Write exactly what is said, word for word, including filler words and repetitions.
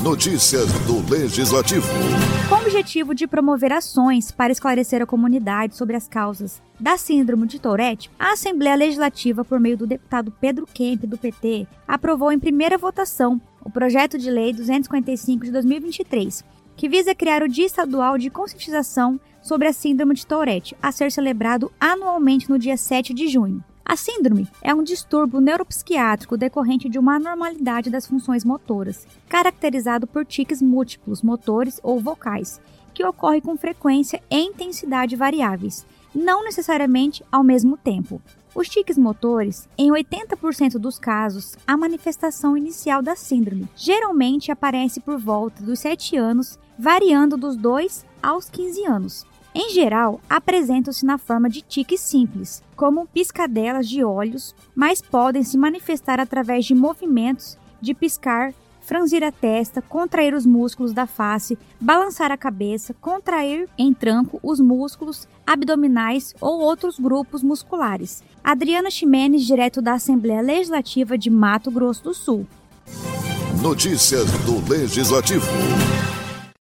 Notícias do Legislativo. Com o objetivo de promover ações para esclarecer a comunidade sobre as causas da síndrome de Tourette, a Assembleia Legislativa, por meio do deputado Pedro Kemp, do P T, aprovou em primeira votação o projeto de lei duzentos e cinquenta e cinco de dois mil e vinte e três, que visa criar o Dia Estadual de Conscientização sobre a Síndrome de Tourette, a ser celebrado anualmente no dia sete de junho. A síndrome é um distúrbio neuropsiquiátrico decorrente de uma anormalidade das funções motoras, caracterizado por tiques múltiplos motores ou vocais, que ocorre com frequência e intensidade variáveis, não necessariamente ao mesmo tempo. Os tiques motores, em oitenta por cento dos casos, a manifestação inicial da síndrome geralmente aparece por volta dos sete anos, variando dos dois aos quinze anos. Em geral, apresentam-se na forma de tiques simples, como piscadelas de olhos, mas podem se manifestar através de movimentos de piscar, franzir a testa, contrair os músculos da face, balançar a cabeça, contrair em tranco os músculos abdominais ou outros grupos musculares. Adriana Ximenes, direto da Assembleia Legislativa de Mato Grosso do Sul. Notícias do Legislativo.